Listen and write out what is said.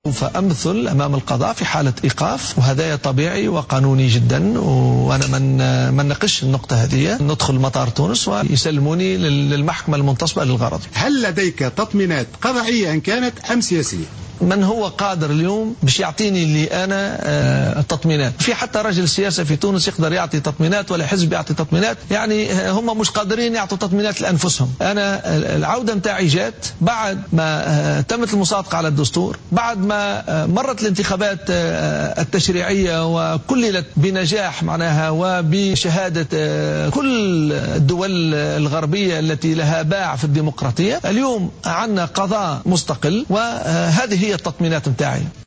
فأمثل أمام القضاء في حالة إيقاف، وهذا طبيعي وقانوني جدا، وأنا من نقش النقطة هذه ندخل مطار تونس ويسلموني للمحكمة المنتصبة للغرض. هل لديك تطمينات قضائية إن كانت أم سياسية؟ من هو قادر اليوم باش يعطيني اللي أنا تطمينات؟ في حتى رجل سياسة في تونس يقدر يعطي تطمينات، ولا حزب يعطي تطمينات، يعني هم مش قادرين يعطوا تطمينات لأنفسهم. أنا العودة متاعي جات بعد ما تمت المصادقة على الدستور، بعد ما مرت الانتخابات التشريعية وكللت بنجاح معناها وبشهادة كل الدول الغربية التي لها باع في الديمقراطية. اليوم عندنا قضاء مستقل، وهذه هي التطمينات متاعي.